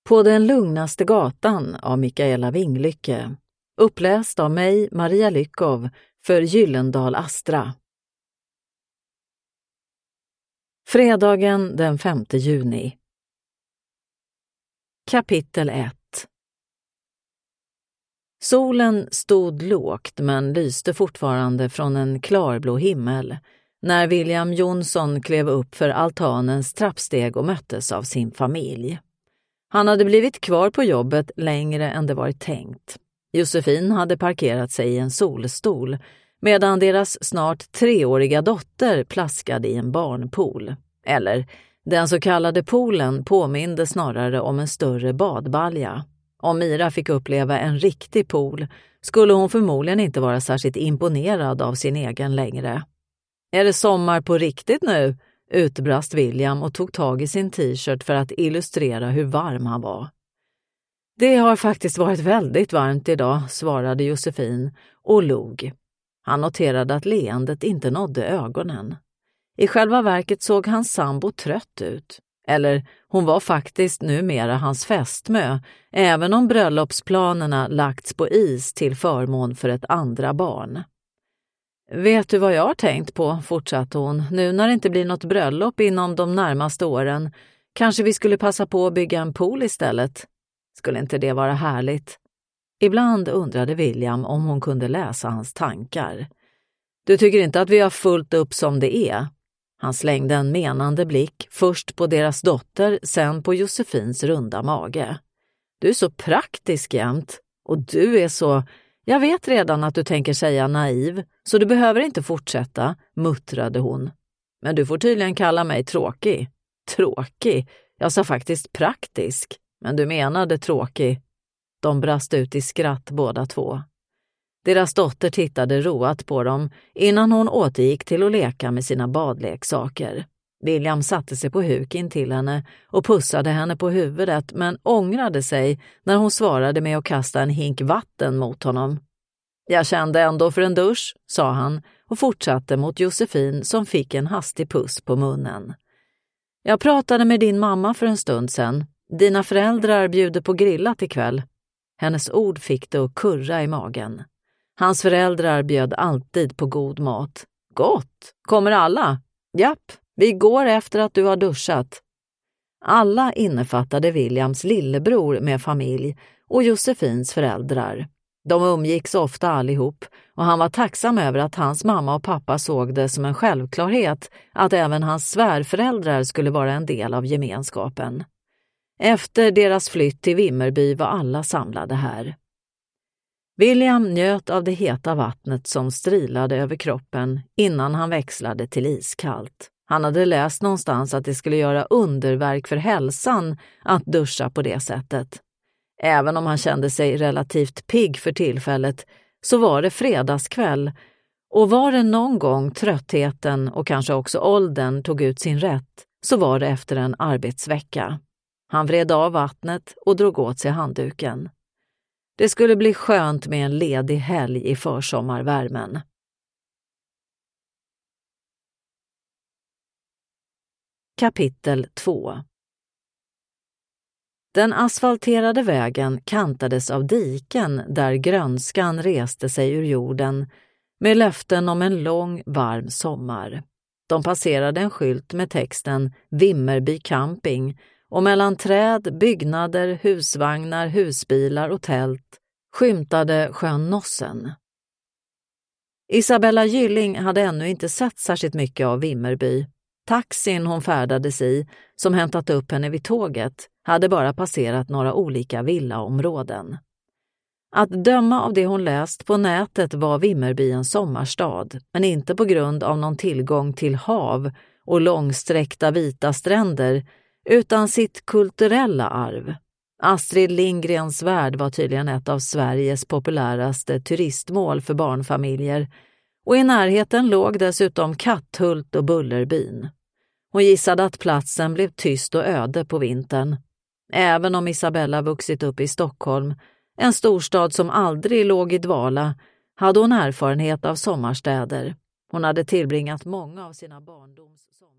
På den lugnaste gatan av Mikaela Winglycke. Uppläst av mig, Maria Lyckov, för Gyllendal Astra. Fredagen den 5 juni. Kapitel 1. Solen stod lågt men lyste fortfarande från en klarblå himmel när William Jonsson klev upp för altanens trappsteg och möttes av sin familj. Han hade blivit kvar på jobbet längre än det varit tänkt. Josefin hade parkerat sig i en solstol medan deras snart 3-åriga dotter plaskade i en barnpool. Eller, den så kallade poolen påminde snarare om en större badbalja. Om Mira fick uppleva en riktig pool skulle hon förmodligen inte vara särskilt imponerad av sin egen längre. Är det sommar på riktigt nu? Utbrast William och tog tag i sin t-shirt för att illustrera hur varm han var. Det har faktiskt varit väldigt varmt idag, svarade Josefin och log. Han noterade att leendet inte nådde ögonen. I själva verket såg hans sambo trött ut. Eller hon var faktiskt numera hans fästmö, även om bröllopsplanerna lagts på is till förmån för ett andra barn. Vet du vad jag har tänkt på, fortsatte hon, nu när det inte blir något bröllop inom de närmaste åren. Kanske vi skulle passa på att bygga en pool istället. Skulle inte det vara härligt? Ibland undrade William om hon kunde läsa hans tankar. Du tycker inte att vi har fullt upp som det är? Han slängde en menande blick, först på deras dotter, sen på Josefins runda mage. Du är så praktisk jämt, och du är så... Jag vet redan att du tänker säga naiv, så du behöver inte fortsätta, muttrade hon. Men du får tydligen kalla mig tråkig. Tråkig? Jag sa faktiskt praktisk, men du menade tråkig. De brast ut i skratt båda två. Deras dotter tittade roat på dem innan hon återgick till att leka med sina badleksaker. William satte sig på huk in till henne och pussade henne på huvudet men ångrade sig när hon svarade med att kasta en hink vatten mot honom. Jag kände ändå för en dusch, sa han och fortsatte mot Josefin som fick en hastig puss på munnen. Jag pratade med din mamma för en stund sedan. Dina föräldrar bjuder på grillat ikväll. Hennes ord fick det att kurra i magen. Hans föräldrar bjöd alltid på god mat. Gott! Kommer alla? Japp, vi går efter att du har duschat. Alla innefattade Williams lillebror med familj och Josefins föräldrar. De umgicks ofta allihop och han var tacksam över att hans mamma och pappa såg det som en självklarhet att även hans svärföräldrar skulle vara en del av gemenskapen. Efter deras flytt till Vimmerby var alla samlade här. William njöt av det heta vattnet som strilade över kroppen innan han växlade till iskallt. Han hade läst någonstans att det skulle göra underverk för hälsan att duscha på det sättet. Även om han kände sig relativt pigg för tillfället så var det fredagskväll och var det någon gång tröttheten och kanske också åldern tog ut sin rätt så var det efter en arbetsvecka. Han vred av vattnet och drog åt sig handduken. Det skulle bli skönt med en ledig helg i försommarvärmen. Kapitel 2. Den asfalterade vägen kantades av diken där grönskan reste sig ur jorden med löften om en lång, varm sommar. De passerade en skylt med texten Vimmerby camping och mellan träd, byggnader, husvagnar, husbilar och tält skymtade sjön Nossen. Isabella Gylling hade ännu inte sett särskilt mycket av Vimmerby. Taxin hon färdades i, som hämtat upp henne vid tåget, hade bara passerat några olika villaområden. Att döma av det hon läst på nätet var Vimmerby en sommarstad, men inte på grund av någon tillgång till hav och långsträckta vita stränder, utan sitt kulturella arv. Astrid Lindgrens värld var tydligen ett av Sveriges populäraste turistmål för barnfamiljer och i närheten låg dessutom Katthult och Bullerbyn. Hon gissade att platsen blev tyst och öde på vintern. Även om Isabella vuxit upp i Stockholm, en storstad som aldrig låg i dvala, hade hon erfarenhet av sommarstäder. Hon hade tillbringat många av sina barndoms sommar.